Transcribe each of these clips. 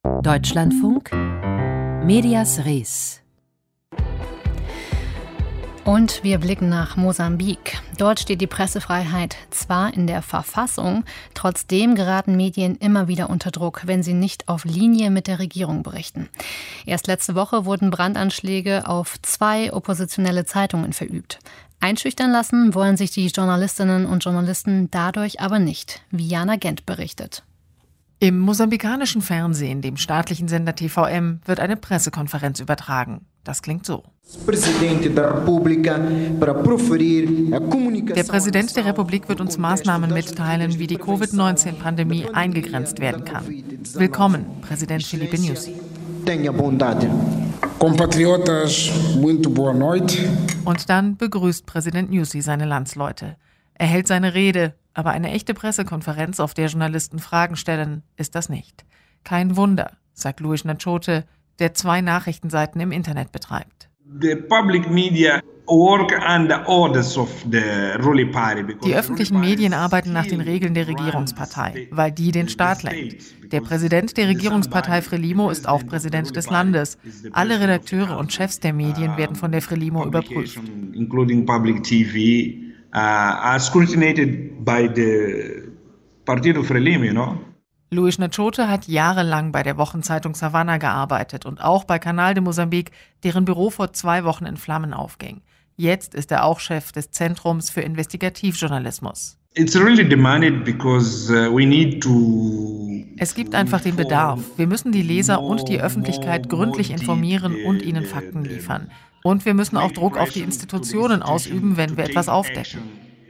Deutschlandfunk Medias Res. Und wir blicken nach Mosambik. Dort steht die Pressefreiheit zwar in der Verfassung, trotzdem geraten Medien immer wieder unter Druck, wenn sie nicht auf Linie mit der Regierung berichten. Erst letzte Woche wurden Brandanschläge auf 2 oppositionelle Zeitungen verübt. Einschüchtern lassen wollen sich die Journalistinnen und Journalisten dadurch aber nicht, wie Jana Gent berichtet. Im mosambikanischen Fernsehen, dem staatlichen Sender TVM, wird eine Pressekonferenz übertragen. Das klingt so. Der Präsident der Republik wird uns Maßnahmen mitteilen, wie die Covid-19-Pandemie eingegrenzt werden kann. Willkommen, Präsident Filipe Nyusi. Und dann begrüßt Präsident Nyusi seine Landsleute. Er hält seine Rede, aber eine echte Pressekonferenz, auf der Journalisten Fragen stellen, ist das nicht. Kein Wunder, sagt Luis Nachote, der 2 Nachrichtenseiten im Internet betreibt. Die öffentlichen Medien arbeiten nach den Regeln der Regierungspartei, weil die den Staat lenkt. Der Präsident der Regierungspartei Frelimo ist auch Präsident des Landes. Alle Redakteure und Chefs der Medien werden von der Frelimo überprüft. Are scrutinated by the Partido Frelimo, you know? Luis Nachote hat jahrelang bei der Wochenzeitung Savannah gearbeitet und auch bei Canal de Mosambik, deren Büro vor 2 Wochen in Flammen aufging. Jetzt ist er auch Chef des Zentrums für Investigativjournalismus. It's really demanded because we need to. Es gibt einfach den Bedarf. Wir müssen die Leser und die Öffentlichkeit gründlich informieren und ihnen Fakten liefern. Und wir müssen auch Druck auf die Institutionen ausüben, wenn wir etwas aufdecken.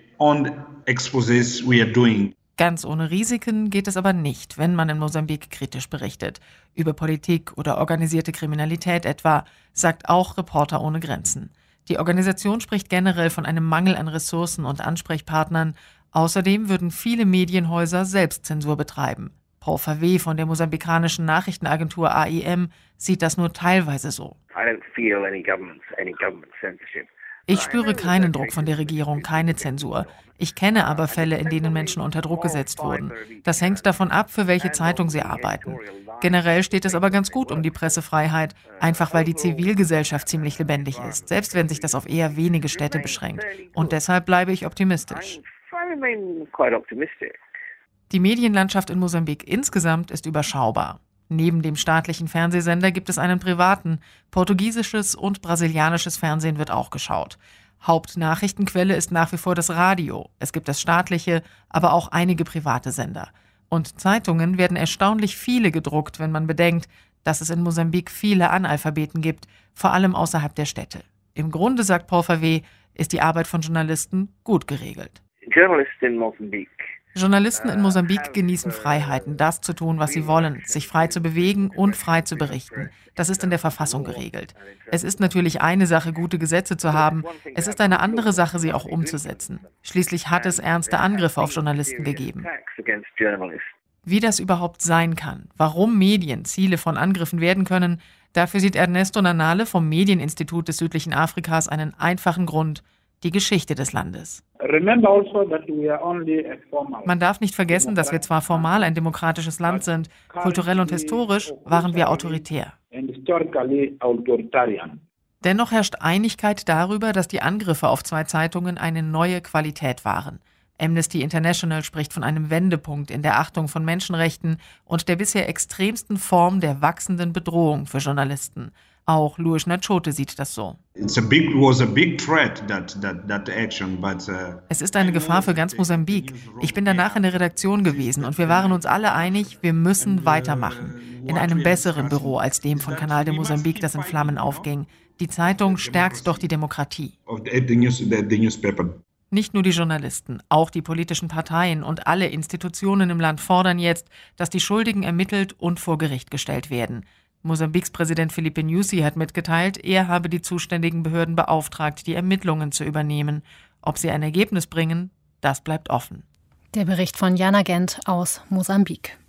Ganz ohne Risiken geht es aber nicht, wenn man in Mosambik kritisch berichtet. Über Politik oder organisierte Kriminalität etwa, sagt auch Reporter ohne Grenzen. Die Organisation spricht generell von einem Mangel an Ressourcen und Ansprechpartnern. Außerdem würden viele Medienhäuser Selbstzensur betreiben. Paul Verwee von der mosambikanischen Nachrichtenagentur AIM sieht das nur teilweise so. Ich spüre keinen Druck von der Regierung, keine Zensur. Ich kenne aber Fälle, in denen Menschen unter Druck gesetzt wurden. Das hängt davon ab, für welche Zeitung sie arbeiten. Generell steht es aber ganz gut um die Pressefreiheit, einfach weil die Zivilgesellschaft ziemlich lebendig ist, selbst wenn sich das auf eher wenige Städte beschränkt. Und deshalb bleibe ich optimistisch. Die Medienlandschaft in Mosambik insgesamt ist überschaubar. Neben dem staatlichen Fernsehsender gibt es einen privaten. Portugiesisches und brasilianisches Fernsehen wird auch geschaut. Hauptnachrichtenquelle ist nach wie vor das Radio. Es gibt das staatliche, aber auch einige private Sender. Und Zeitungen werden erstaunlich viele gedruckt, wenn man bedenkt, dass es in Mosambik viele Analphabeten gibt, vor allem außerhalb der Städte. Im Grunde, sagt Paul Verwee, ist die Arbeit von Journalisten gut geregelt. Journalisten in Mosambik genießen Freiheiten, das zu tun, was sie wollen, sich frei zu bewegen und frei zu berichten. Das ist in der Verfassung geregelt. Es ist natürlich eine Sache, gute Gesetze zu haben. Es ist eine andere Sache, sie auch umzusetzen. Schließlich hat es ernste Angriffe auf Journalisten gegeben. Wie das überhaupt sein kann, warum Medien Ziele von Angriffen werden können, dafür sieht Ernesto Nanale vom Medieninstitut des südlichen Afrikas einen einfachen Grund: die Geschichte des Landes. Man darf nicht vergessen, dass wir zwar formal ein demokratisches Land sind, kulturell und historisch waren wir autoritär. Dennoch herrscht Einigkeit darüber, dass die Angriffe auf 2 Zeitungen eine neue Qualität waren. Amnesty International spricht von einem Wendepunkt in der Achtung von Menschenrechten und der bisher extremsten Form der wachsenden Bedrohung für Journalisten. Auch Luis Nachote sieht das so. Es ist eine Gefahr für ganz Mosambik. Ich bin danach in der Redaktion gewesen und wir waren uns alle einig, wir müssen weitermachen. In einem besseren Büro als dem von Canal de Mosambik, das in Flammen aufging. Die Zeitung stärkt doch die Demokratie. Nicht nur die Journalisten, auch die politischen Parteien und alle Institutionen im Land fordern jetzt, dass die Schuldigen ermittelt und vor Gericht gestellt werden. Mosambiks Präsident Filipe Nyusi hat mitgeteilt, er habe die zuständigen Behörden beauftragt, die Ermittlungen zu übernehmen. Ob sie ein Ergebnis bringen, das bleibt offen. Der Bericht von Jana Gent aus Mosambik.